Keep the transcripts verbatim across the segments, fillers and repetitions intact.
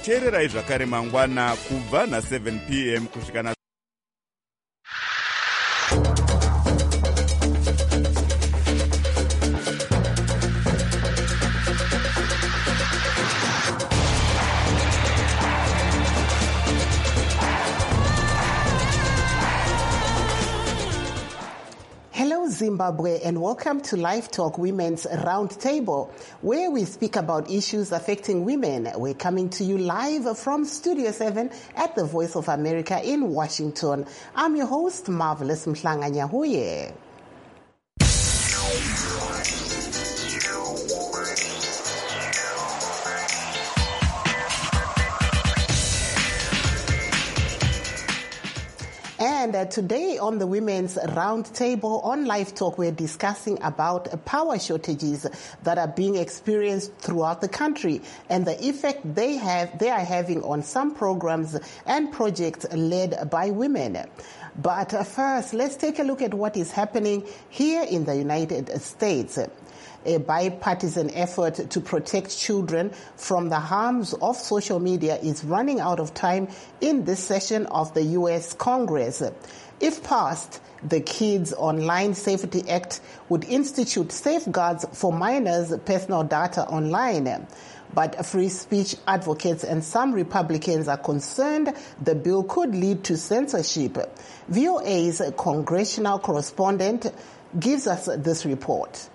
teererai zvakare mangwana kubva na seven p m kusvika na Zimbabwe, and welcome to Live Talk Women's Roundtable, where we speak about issues affecting women. We're coming to you live from Studio seven at the Voice of America in Washington. I'm your host, Marvelous Mhlanga Nyahuye. And uh, today on the Women's Roundtable on Live Talk, we're discussing about uh, power shortages that are being experienced throughout the country and the effect they have they are having on some programs and projects led by women. But uh, first, let's take a look at what is happening here in the United States. A bipartisan effort to protect children from the harms of social media is running out of time in this session of the U S Congress. If passed, the Kids Online Safety Act would institute safeguards for minors' personal data online. But free speech advocates and some Republicans are concerned the bill could lead to censorship. V O A's congressional correspondent gives us this report.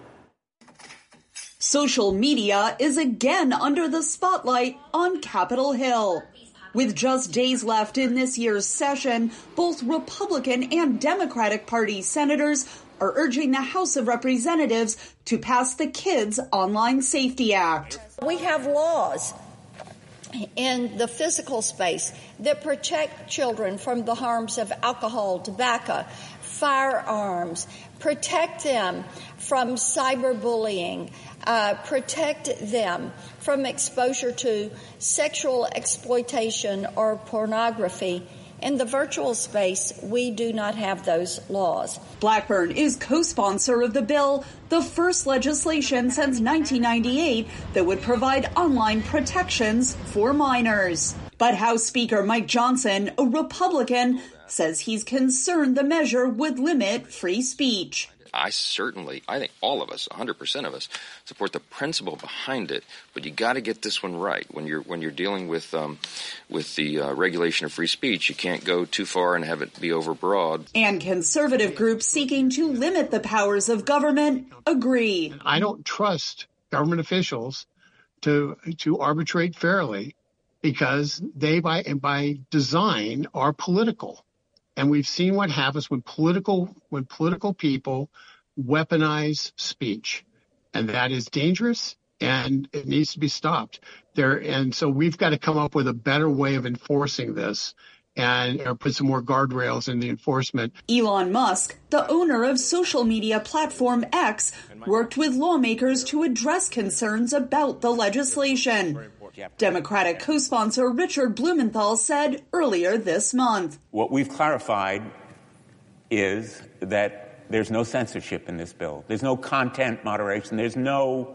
Social media is again under the spotlight on Capitol Hill. With just days left in this year's session, both Republican and Democratic Party senators are urging the House of Representatives to pass the Kids Online Safety Act. We have laws in the physical space that protect children from the harms of alcohol, tobacco, firearms, protect them from cyberbullying, uh, protect them from exposure to sexual exploitation or pornography. In the virtual space, we do not have those laws. Blackburn is co-sponsor of the bill, the first legislation since nineteen ninety-eight that would provide online protections for minors. But House Speaker Mike Johnson, a Republican, says he's concerned the measure would limit free speech. I certainly, I think all of us, one hundred percent of us, support the principle behind it, but you got to get this one right. When you're when you're dealing with um, with the uh, regulation of free speech, you can't go too far and have it be overbroad. And conservative groups seeking to limit the powers of government agree. I don't trust government officials to to arbitrate fairly because they, by by design, are political. And we've seen what happens when political when political people weaponize speech, and that is dangerous, and it needs to be stopped. There, and so we've got to come up with a better way of enforcing this, and or put some more guardrails in the enforcement. Elon Musk, the owner of social media platform X, worked with lawmakers to address concerns about the legislation. Democratic co-sponsor Richard Blumenthal said earlier this month. What we've clarified is that there's no censorship in this bill. There's no content moderation. There's no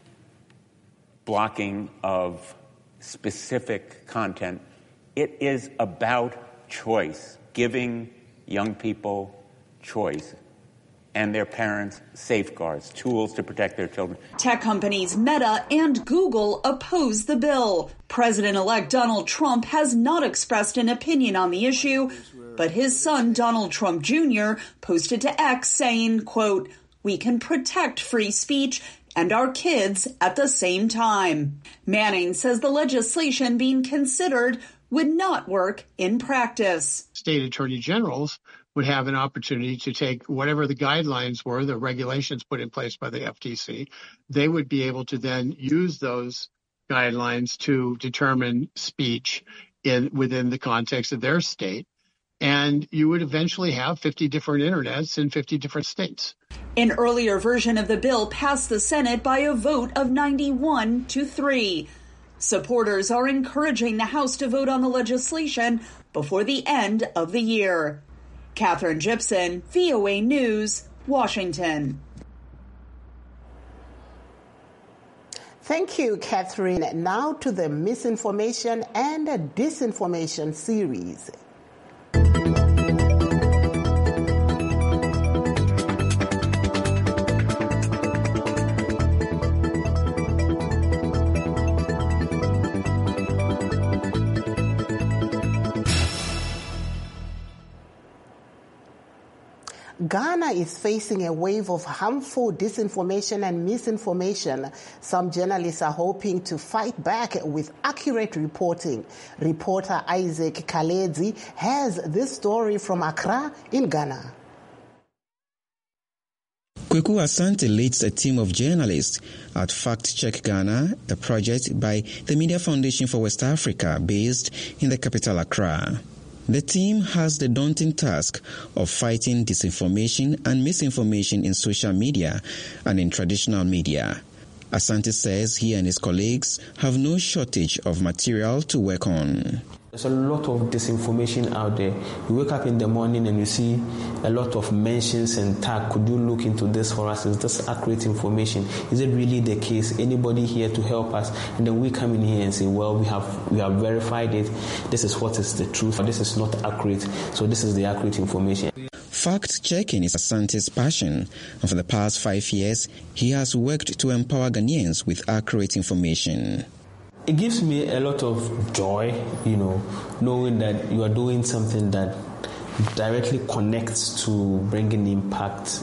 blocking of specific content. It is about choice, giving young people choice and their parents safeguards, tools to protect their children. Tech companies Meta and Google oppose the bill. President-elect Donald Trump has not expressed an opinion on the issue, but his son, Donald Trump Junior, posted to X saying, quote, "We can protect free speech and our kids at the same time." Manning says the legislation being considered would not work in practice. State attorney generals would have an opportunity to take whatever the guidelines were, the regulations put in place by the F T C. They would be able to then use those guidelines to determine speech in within the context of their state. And you would eventually have fifty different internets in fifty different states. An earlier version of the bill passed the Senate by a vote of ninety-one to three. Supporters are encouraging the House to vote on the legislation before the end of the year. Catherine Gibson, V O A News, Washington. Thank you, Catherine. Now to the misinformation and disinformation series. Ghana is facing a wave of harmful disinformation and misinformation. Some journalists are hoping to fight back with accurate reporting. Reporter Isaac Kaledzi has this story from Accra in Ghana. Kweku Asante leads a team of journalists at Fact Check Ghana, a project by the Media Foundation for West Africa based in the capital Accra. The team has the daunting task of fighting disinformation and misinformation in social media and in traditional media. Asante says he and his colleagues have no shortage of material to work on. There's a lot of disinformation out there. You wake up in the morning and you see a lot of mentions and tag. Could you look into this for us? Is this accurate information? Is it really the case? Anybody here to help us? And then we come in here and say, well, we have we have verified it. This is what is the truth. This is not accurate. So this is the accurate information. Fact-checking is Asante's passion, and for the past five years, he has worked to empower Ghanaians with accurate information. It gives me a lot of joy, you know, knowing that you are doing something that directly connects to bringing impact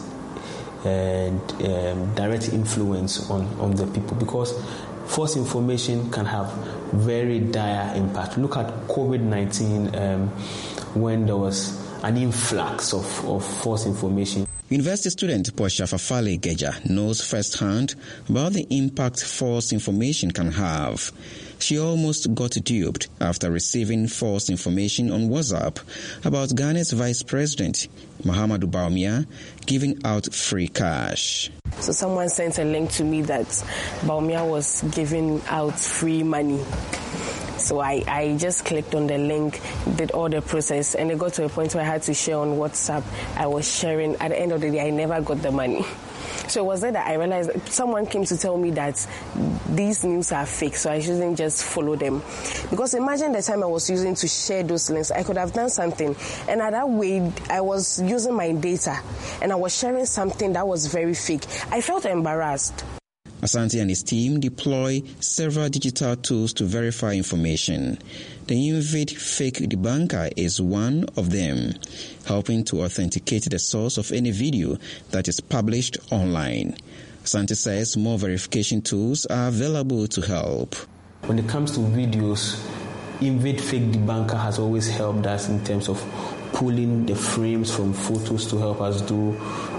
and um, direct influence on, on the people, because false information can have very dire impact. Look at COVID nineteen um, when there was an influx of, of false information. University student Portia Fafale Geja knows firsthand about the impact false information can have. She almost got duped after receiving false information on WhatsApp about Ghana's Vice President, Mahamudu Bawumia, giving out free cash. So someone sent a link to me that Bawumia was giving out free money. So I, I just clicked on the link, did all the process, and it got to a point where I had to share on WhatsApp. I was sharing. At the end of the day, I never got the money. So it was there that I realized that someone came to tell me that these news are fake, so I shouldn't just follow them. Because imagine the time I was using to share those links, I could have done something. And at that way, I was using my data, and I was sharing something that was very fake. I felt embarrassed. Asante and his team deploy several digital tools to verify information. The Invid Fake Debunker is one of them, helping to authenticate the source of any video that is published online. Asante says more verification tools are available to help. When it comes to videos, Invid Fake Debunker has always helped us in terms of pulling the frames from photos to help us do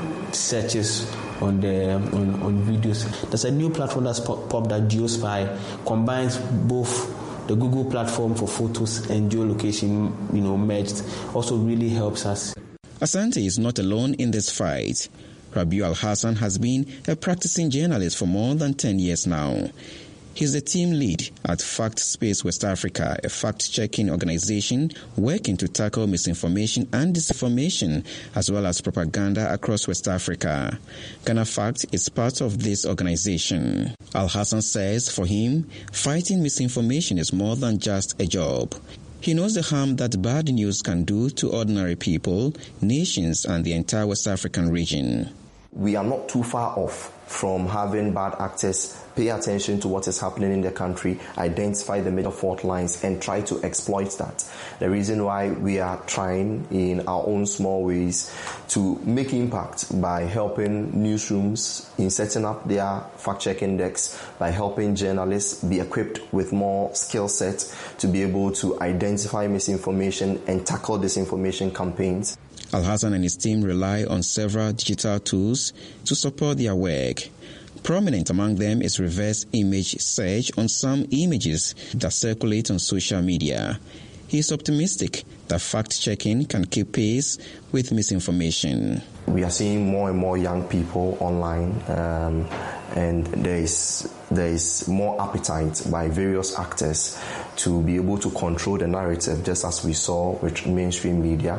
searches on the on, on videos. There's a new platform that's popped up that GeoSpy combines both the Google platform for photos and geolocation, you know, merged. Also really helps us. Asante is not alone in this fight. Rabiu Al-Hassan has been a practicing journalist for more than ten years now. He's the team lead at Fact Space West Africa, a fact-checking organization working to tackle misinformation and disinformation, as well as propaganda across West Africa. Ghana Fact is part of this organization. Al-Hassan says for him, fighting misinformation is more than just a job. He knows the harm that bad news can do to ordinary people, nations, and the entire West African region. We are not too far off from having bad actors pay attention to what is happening in the country, identify the major fault lines, and try to exploit that. The reason why we are trying in our own small ways to make impact by helping newsrooms in setting up their fact-checking decks, by helping journalists be equipped with more skill set to be able to identify misinformation and tackle disinformation campaigns. Al-Hassan and his team rely on several digital tools to support their work. Prominent among them is reverse image search on some images that circulate on social media. He is optimistic that fact-checking can keep pace with misinformation. We are seeing more and more young people online, um, and there is there is more appetite by various actors to be able to control the narrative, just as we saw with mainstream media.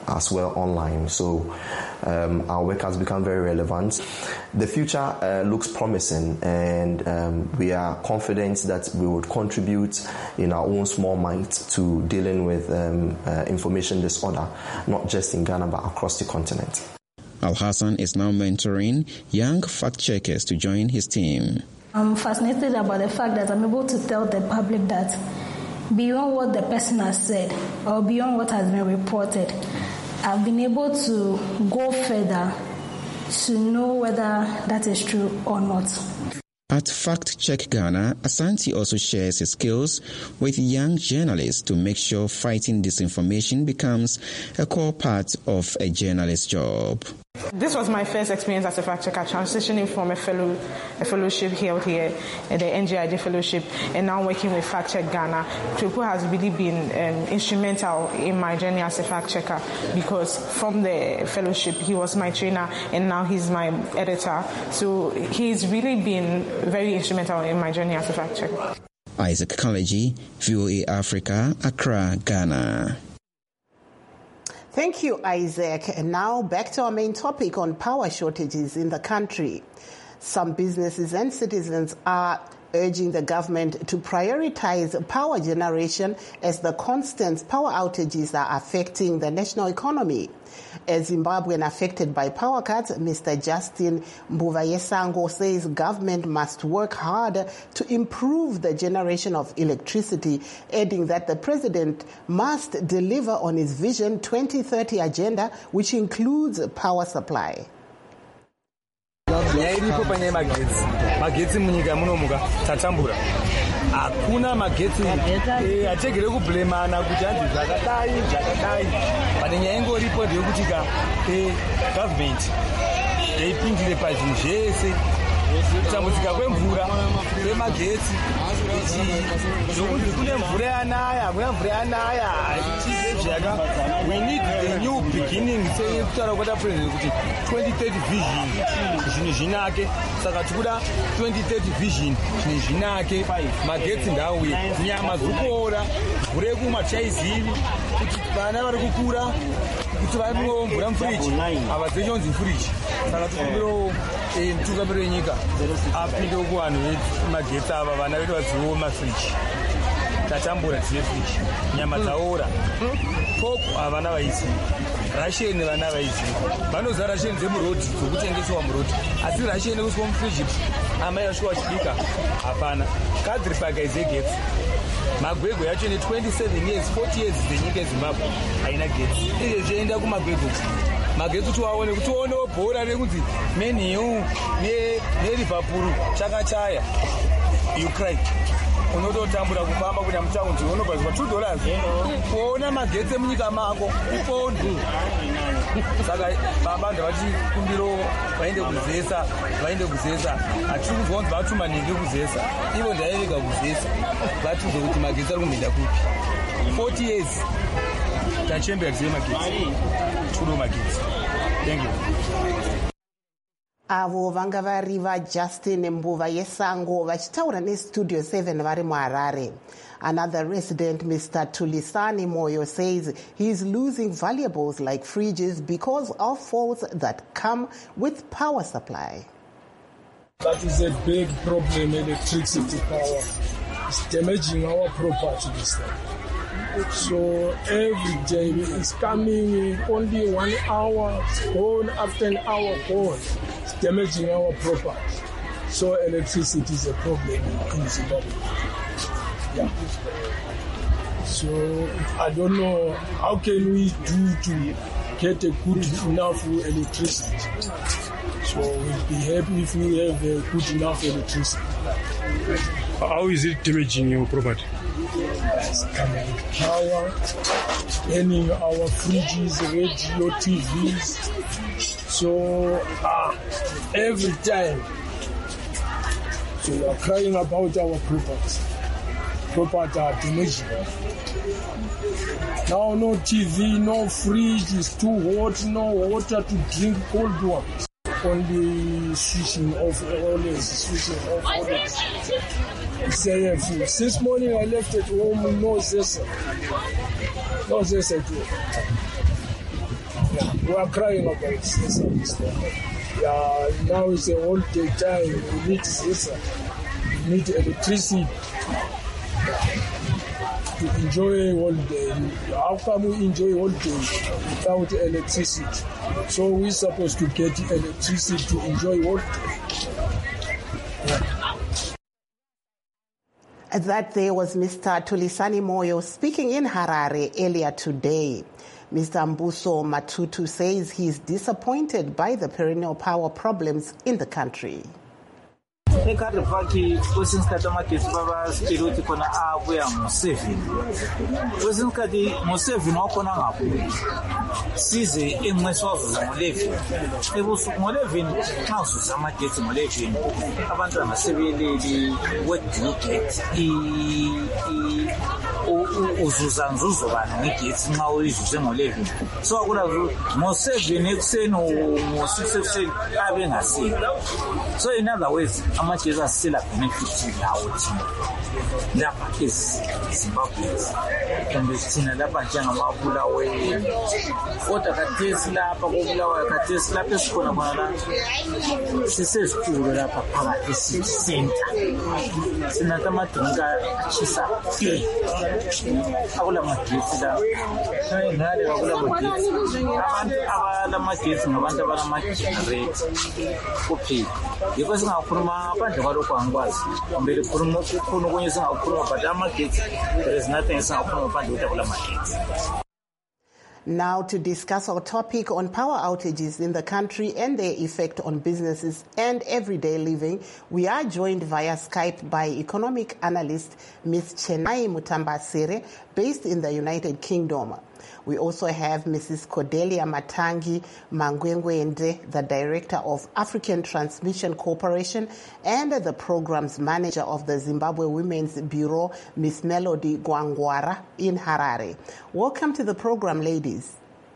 as well online. So um, our work has become very relevant. The future uh, looks promising, and um, we are confident that we would contribute in our own small might to dealing with um, uh, information disorder, not just in Ghana but across the continent. Al-Hassan is now mentoring young fact-checkers to join his team. I'm fascinated about the fact that I'm able to tell the public that beyond what the person has said or beyond what has been reported, I've been able to go further to know whether that is true or not. At Fact Check Ghana, Asante also shares his skills with young journalists to make sure fighting disinformation becomes a core part of a journalist's job. This was my first experience as a fact checker, transitioning from a fellow a fellowship held here, the N G I J fellowship, and now working with Fact Check Ghana. Kweku has really been um, instrumental in my journey as a fact checker, because from the fellowship he was my trainer and now he's my editor. So he's really been very instrumental in my journey as a fact checker. Isaac Kalaji, V O A Africa, Accra, Ghana. Thank you, Isaac. And now back to our main topic on power shortages in the country. Some businesses and citizens are urging the government to prioritize power generation as the constant power outages are affecting the national economy. A Zimbabwean affected by power cuts, Mister Justin Mbuvayesango says government must work hard to improve the generation of electricity, adding that the president must deliver on his Vision twenty thirty agenda, which includes power supply. Yairipo panyaya magetsi magetsi munyika munomuka tatambura hakuna magetsi ategere kublemana kuti hanzi zvakadai zvakadai pane nyaya ingoripo ndeyekuti ka government yaipindire pazvinhu zvese kutambudzika kwemvura kwemagetsi zvokuti kune mvura yanaya hakuna mvura yanaya zvaka we need a new beginning sekutaura kwata president kuti twenty thirty vision zvinhu zvinake saka tikuda twenty thirty vision zvinhu zvinake magetsi ndauye nyama dzikuora mvura yekumwa chaizivi kuti vana vari kukura kuti vaimwewo mvura mufiriji havadzechonzi mfiriji saka tikumbiro mutungamiriro wenyika apindewo kuvanhu vemagetsi ava vana vedu vadziwewo mafiriji tatambura dzine firiji nyama dzaora poko havana vaisi rasheni vana vaisi vanoza rasheni dzemurodhi dzokutengesewa murodhi asi rasheni yekuswa mufiriji amai vasvika vachibika hapana kadhiri paka izegetsi magwegwe yacho ne twenty-seven years forty years dzenyika yezimbabwe haina getsi izvi zvienda kumagwegwe magetsi kuti waone kuti uonewo bhora rekunzi menhiu neliverpool chakachaya ukraine unototambura kufamba kunya mutaundi unobva two dollars kuona magetsi emunyika mako ifondi saka baba ndavati kumbiro vaende kuzesa vaende kuzesa hatiri kuzwa kunzi vatuma nenge kuzesa ivo ndairega kuzesa vatiudze kuti magetsi ari kumhenda kupi forty years tachembera tize magetsi tikudo magetsi. Thank you. Avo vanga vari vaJustin Mbuvayesango vachitaura neStudio seven vari muHarare. Another resident, Mister Tulisani Moyo, says he is losing valuables like fridges because of faults that come with power supply. That is a big problem, electricity power. It's damaging our property this time. So every day it's coming only one hour, gone after an hour, gone. It's damaging our property. So electricity is a problem in Zimbabwe. Yeah. So I don't know how can we do to get a good enough electricity. So we'll be happy if we have a good enough electricity. How is it damaging your property? It's coming with power, burning our fridges, radio, T Vs. So uh, every time, so we are crying about our property. Property are damaging. Now no T V, no fridge, it's too hot, no water to drink cold water. Only switching off, always switching off, always. Say, since morning I left at home, no zesa. No zesa at home. We are crying about Zisa. Yeah, now it's a holiday time. We need Zisa. We need electricity to enjoy holiday. How come we enjoy holiday without electricity? So we're supposed to get electricity to enjoy holiday. That there was Mister Thulisani Moyo speaking in Harare earlier today. Mister Mbuso Matutu says he is disappointed by the perennial power problems in the country. Ekati faki kwesinsi kati amagetsi baba sitiri uti kona abuya Museveni. Kwesinsi kati Museveni wakona ngapu. Size emwesi wazuza Muleveni. Ebusu Muleveni xa uzuza amagetsi Muleveni. Abantu angasebeleli what do you get? I uzuza nzuzo bani ngegetsi xa uyizuze Muleveni. So akula Museveni ekuseni ngo-six ekuseni abe ngasile. So in other words, amagezi are still a benefit yawo thina lapha eZimbabweans and thina lapha njengamabulawe kodwa khathesi lapha kobulawayo khathesi lapha esikhona khona la sisezitulo lapha phakathi city center sinatha amadrinka achisa akula magezi la ngale akula magezi abantu abala magezi ngabantu abala magenerator kuphela yiko singakhuluma phandle kwalokho angikwazi mbele khuluma kukhona okunye singakhuluma but amagetsi there is nothing singakhuluma phandle kwalokho amagetsi. Now to discuss our topic on power outages in the country and their effect on businesses and everyday living, we are joined via Skype by economic analyst Miz Chenai Mutambasire, based in the United Kingdom. We also have Missus Cordelia Matangi Mangwengwende, the Director of African Transmission Corporation, and the Programs Manager of the Zimbabwe Women's Bureau, Miss Melody Gwangwara in Harare. Welcome to the program, ladies.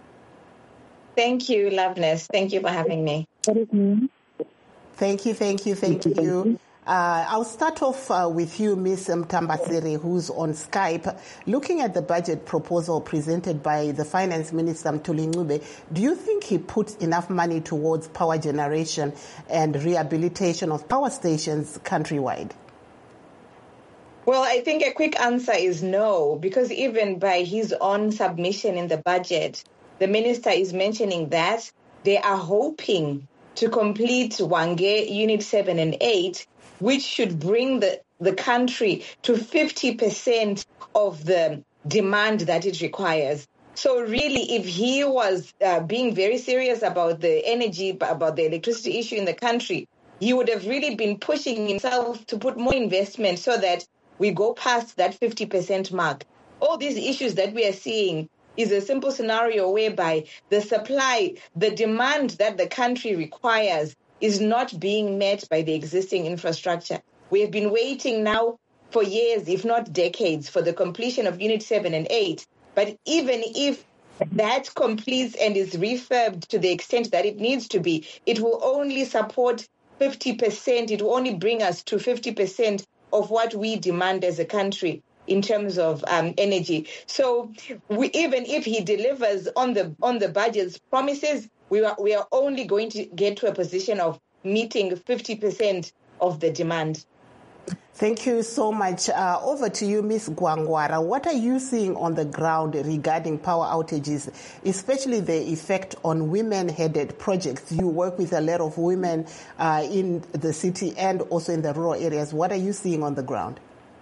Thank you, Loveness. Thank you for having me. Thank you, thank you, thank you. Thank you. Uh, I'll start off uh, with you, Miz Mtambasire, who's on Skype. Looking at the budget proposal presented by the Finance Minister, Mthuli Ncube, do you think he put enough money towards power generation and rehabilitation of power stations countrywide? Well, I think a quick answer is no, because even by his own submission in the budget, the minister is mentioning that they are hoping to complete Hwange Unit seven and eight, which should bring the, the country to fifty percent of the demand that it requires. So really, if he was uh, being very serious about the energy, about the electricity issue in the country, he would have really been pushing himself to put more investment so that we go past that fifty percent mark. All these issues that we are seeing is a simple scenario whereby the supply, the demand that the country requires is not being met by the existing infrastructure. We have been waiting now for years, if not decades, for the completion of Unit seven and eight. But even if that completes and is refurbed to the extent that it needs to be, it will only support fifty percent. It will only bring us to fifty percent of what we demand as a country in terms of um, energy. So we, even if he delivers on the on the budget's promises, we are we are only going to get to a position of meeting fifty percent of the demand. Thank you so much. Uh, over to you, Miz Gwangwara. What are you seeing on the ground regarding power outages, especially the effect on women-headed projects? You work with a lot of women uh, in the city and also in the rural areas. What are you seeing on the ground?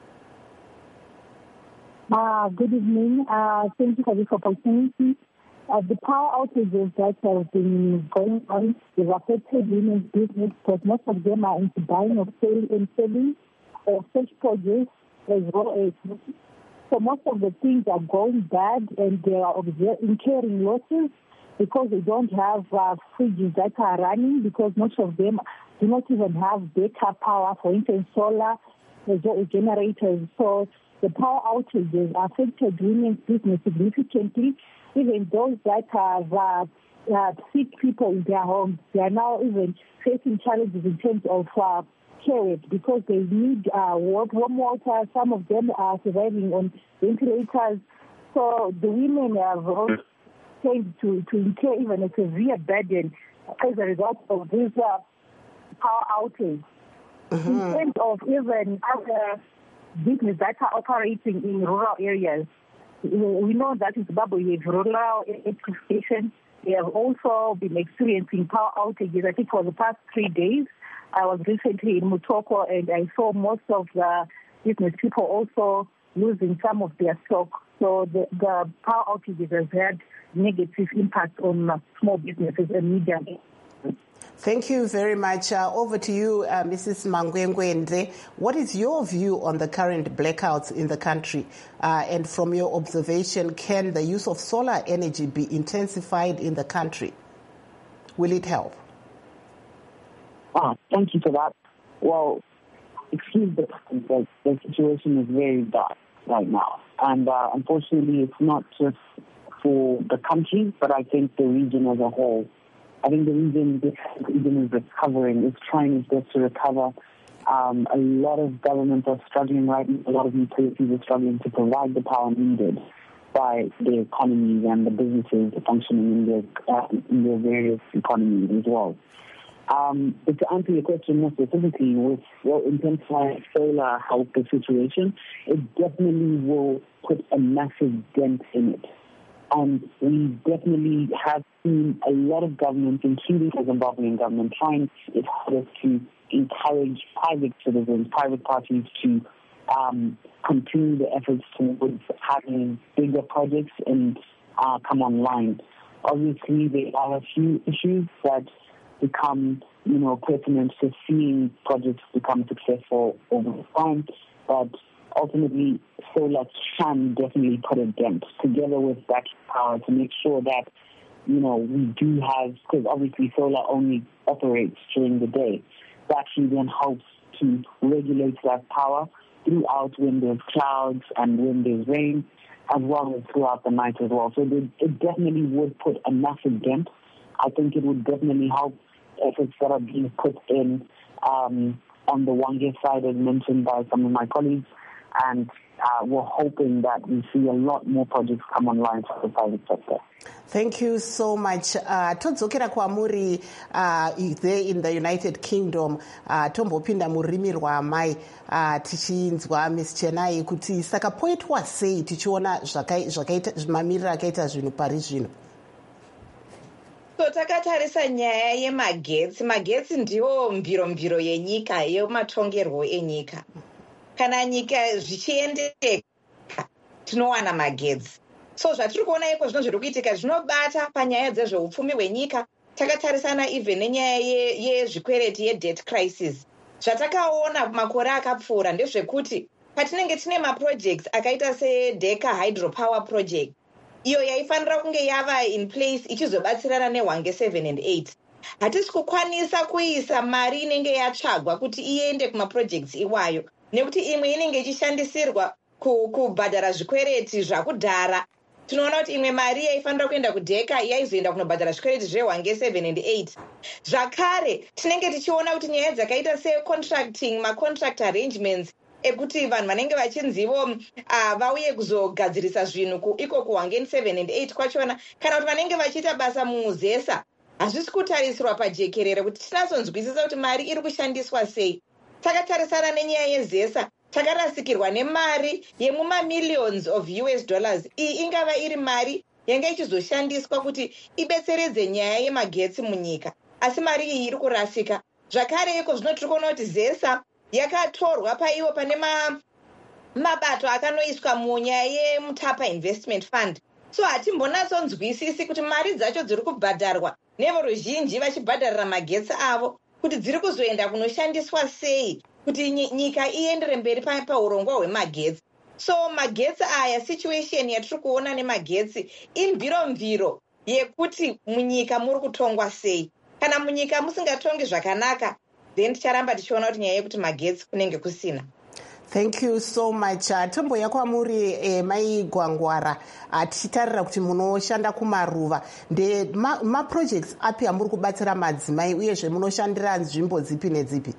Uh, good evening. Uh, thank you for this opportunity. Uh, the power outages that have been going on have affected women's business because most of them are into buying or selling and selling of fresh produce as well as. So most of the things are going bad and they are incurring losses because they don't have uh, fridges that are running, because most of them do not even have backup power, for instance, solar generators. So the power outages affected women's business significantly. Even those that have uh, uh, sick people in their homes, they are now even facing challenges in terms of uh, care because they need uh, warm water. Some of them are surviving on ventilators. So the women have tend to, to incur even a severe burden as a result of this uh, power outage. Mm-hmm. In terms of even other businesses that are operating in rural areas, we know that in Zimbabwe we have rural electrification. They have also been experiencing power outages. I think for the past three days, I was recently in Mutoko and I saw most of the business people also losing some of their stock. So the, the power outages have had negative impact on small businesses and medium. Thank you very much. Uh, over to you, uh, Missus Mangwengwende. What is your view on the current blackouts in the country? Uh, and from your observation, can the use of solar energy be intensified in the country? Will it help? Ah, thank you for that. Well, excuse the the, the situation is very dark right now. And uh, unfortunately, it's not just for the country, but I think the region as a whole. I think the region, the region is recovering, is trying its best to recover. Um, a lot of governments are struggling right now. A lot of utilities are struggling to provide the power needed by the economies and the businesses functioning in their, uh, in their various economies as well. Um, but to answer your question more specifically, with well, intensifying solar help the situation, it definitely will put a massive dent in it. And we definitely have seen a lot of governments, including the Zimbabwean government, trying its hardest to encourage private citizens, private parties to um, continue the efforts towards having bigger projects and uh, come online. Obviously, there are a few issues that become, you know, pertinent to seeing projects become successful over time, but ultimately, solar can definitely put a dent together with battery power to make sure that, you know, we do have, because obviously solar only operates during the day. Battery then helps to regulate that power throughout when there's clouds and when there's rain, as well as throughout the night as well. So it definitely would put a massive dent. I think it would definitely help efforts that are being put in um, on the Hwange side, as mentioned by some of my colleagues. And uh, we're hoping that we see a lot more projects come online for the private sector. Thank you so much. Uh, Todzokera kwamuri uh, there in the United Kingdom, uh, tombopinda murimi rwamai uh, tichinzwa Miss Chenai kuti saka poitwa sei tichiona zvakaita mamiriro akaita zvinhu pari zvino. So takatarisa nyaya yemagetsi. Magetsi ndiwo mbiro mbiro yenyika, yematongerwo enyika. Kana nyika zvichiendeka tinowana magetsi. So zvatiri kuona iko zvino zviri kuitika zvinobata panyaya dzezveupfumi hwenyika. Takatarisana even nenyaya yezvikwereti yedebt crisis. Zvatakaona makore akapfuura ndezvekuti patinenge tine maprojects akaita sedeka hydropower project, iyo yaifanira kunge yava in place ichizobatsirana neHwange seven and eight. Hatisi kukwanisa kuisa mari inenge yatsvagwa kuti iende kumaprojects iwayo, nekuti imwe inenge ichishandisirwa kubhadhara zvikwereti zvakudhara. Tinoona kuti imwe mari yaifanira kuenda kudheka yaizoenda kunobhadhara zvikwereti zveHwange seven and eight. Zvakare tinenge tichiona kuti nyaya dzakaita secontracting, macontract arrangements ekuti vanhu vanenge vachinzivo uh, vauye kuzogadzirisa zvinhu iko kuHwange seven and eight kwachona, kana kuti vanenge vachiita basa mumuzesa, hazvisi kutarisirwa pajekerere kuti tinazonzwisisa kuti mari iri kushandiswa sei. Takatarisana nenyaya yezesa, takarasikirwa nemari yemumamillions of U S dollars. Iyi ingava iri mari yanga ichizoshandiswa kuti ibetseredze nyaya yemagetsi munyika, asi mari iyi iri kurasika. Zvakare iko zvino tiri kuona kuti zesa yakatorwa paivo pane mabato akanoiswa munyaya yeMutapa Investment Fund. So hatimbonatsonzwisisi kuti mari dzacho dziri kubhadharwa nevoruzhinji vachibhadharira magetsi avo kuti dziri kuzoenda kunoshandiswa sei kuti nyika iendere mberi paurongwa hwemagetsi. So magetsi aya, situation yatiri kuona nemagetsi imviro mviro yekuti munyika muri kutongwa sei. Kana munyika musingatongi zvakanaka, then ticharamba tichiona kuti nyaya yekuti magetsi kunenge kusina. Thank you so much. Uh, tombo yakwamuri eh, mai Gwangwara uh, tichitarira kuti munoshanda kumaruva nde ma, ma projects api amuri kubatsira madzimai uyezve munoshandira nzvimbo dzipi nedzipi?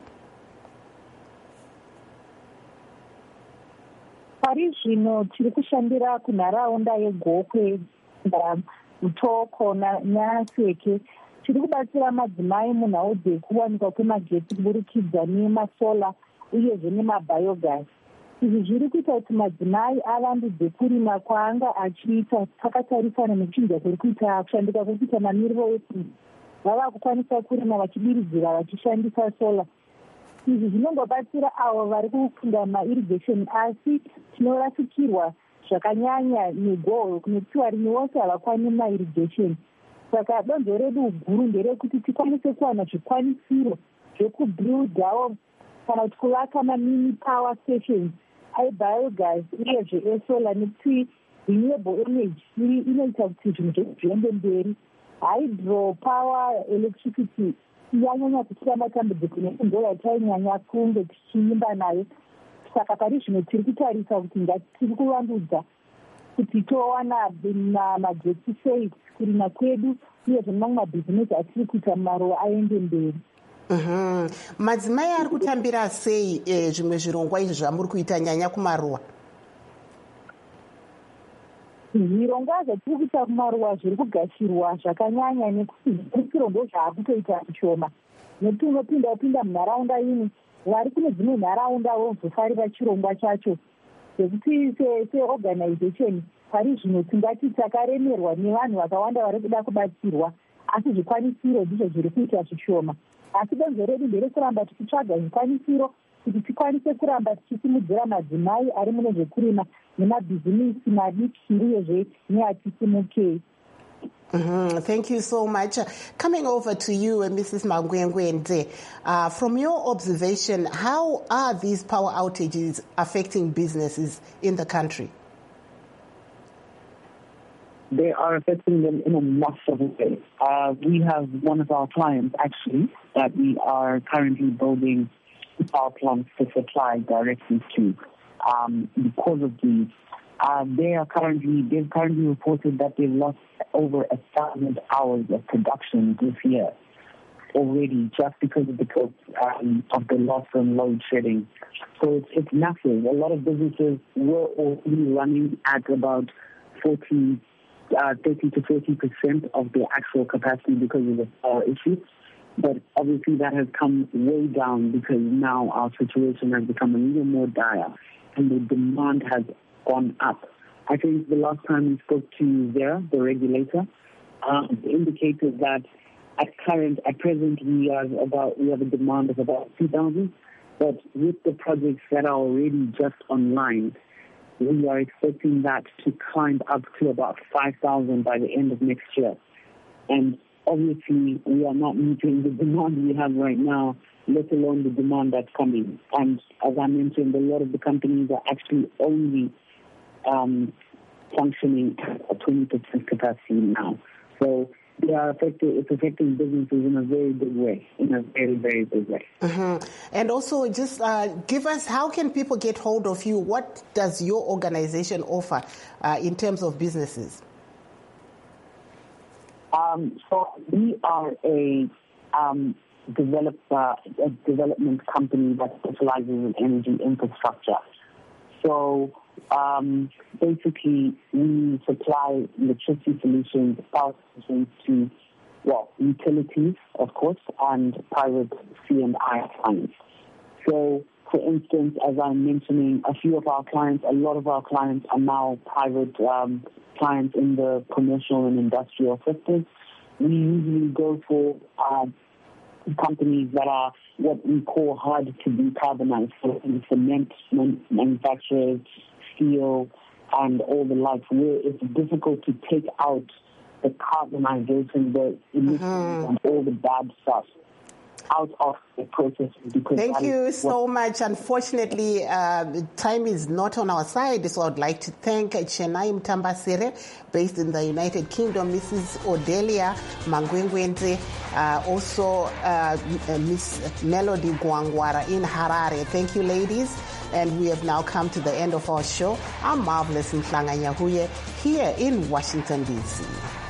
Pari zvino tiri kushandira kunharaunda yeGokwe utoko nyaseke chiri kubatsira madzimai munhau dzekuwanikwa kwemagetsi kuburikidza nemasola uyezve nemabiogas. Izvi zviri kuita kuti madzimai avandudze kurima kwaanga achiita pakatarisana nekuchinja kuri kuita kushandika kuri kuita mamiriro esimbi. Vava kukwanisa kurima vachibiridzira vachishandisa sola. Izvi zvinongobatsira avo vari kufunda mairrigation, asi tinorasikirwa zvakanyanya negohwo kunetiwa rimwe wose havakwani mairrigation. Saka donzvo redu guru nderekuti tikwanise kuwana zvikwanisiro zvekubuildawo kana kuti kuvaka mamini power stations aibiogas uyezve esola, nekuti renewable energy inoita kuti zvinhu zviende mberi. Hydro power electricity yanyanya kuchira matambudziko nekundo yatainyanya kunge tichiimba nayo. Saka pari zvino tiri kutarisa kuti ngatiri kuvandudza kuti towana magetsi sei kurima kwedu uyezve mamwe mabhizinesi atiri kuita maruva aende mberi. Mm-hmm. Madzimai ari kutambira sei eh, zvimwe zvirongwa izvi zvamuri kuita nyanya kumaruva? Zvirongwa zvatiri kuita kumaruva zviri kugashirwa zvakanyanya nekuti zvirongwa zvaakutoita zvishoma. Nekuti unopinda upinda munharaunda ini vari kune dzimwe nharaunda vozofarira chirongwa chacho. Sekuti seorganization pari zvino tingati takaremerwa nevanhu vakawanda vari kuda kubatsirwa, asi zvikwanisiro ndizvo zviri kuita zvishoma. Asi donzvo redu nderekuramba tichitsvaga zvikwanisiro kuti tikwanise kuramba tichisimudzira madzimai ari mune zvekurima nemabhizinisi madiki uyezve neatisimukei. Mm-hmm. Thank you so much. Uh, coming over to you, uh, Missus Mangwengwende, uh, from your observation, how are these power outages affecting businesses in the country? They are affecting them in a massive way. Uh, we have one of our clients, actually, that we are currently building power plants to supply directly to. Um, because of these, uh, they are currently, they've currently reported that they've lost over a thousand hours of production this year already, just because of the um, of the loss and load shedding. So it's, it's massive. A lot of businesses were already running at about forty. Uh, thirty to forty percent of their actual capacity because of the power issue. But obviously that has come way down because now our situation has become a little more dire and the demand has gone up. I think the last time we spoke to Vera, the regulator, um, indicated that at current, at present, we are about we have a demand of about two thousand. But with the projects that are already just online, we are expecting that to climb up to about five thousand by the end of next year. And obviously, we are not meeting the demand we have right now, let alone the demand that's coming. And as I mentioned, a lot of the companies are actually only um, functioning at a twenty percent capacity now. So they are affected, it's affecting businesses in a very big way, in a very, very big way. Mm-hmm. And also, just uh, give us, how can people get hold of you? What does your organization offer uh, in terms of businesses? Um, so we are a um, developer, a development company that specializes in energy infrastructure. So um, basically, we supply electricity solutions, power solutions to, well, utilities, of course, and private C and I clients. So, for instance, as I'm mentioning, a few of our clients, a lot of our clients are now private um, clients in the commercial and industrial sectors. We usually go for uh, companies that are what we call hard to decarbonize, so cement manufacturers, steel, and all the likes, where it's difficult to take out the carbonization, the emissions, mm-hmm. and all the bad stuff out of the process. Thank you so much. Unfortunately, uh, time is not on our side, so I'd like to thank Chenai Mtambasire, based in the United Kingdom, Missus Odelia Mangwengwende, uh, also uh, Miss Melody Gwangwara in Harare. Thank you, ladies. And we have now come to the end of our show. I'm Marvelous Mhlanga Nyahuye here in Washington, D C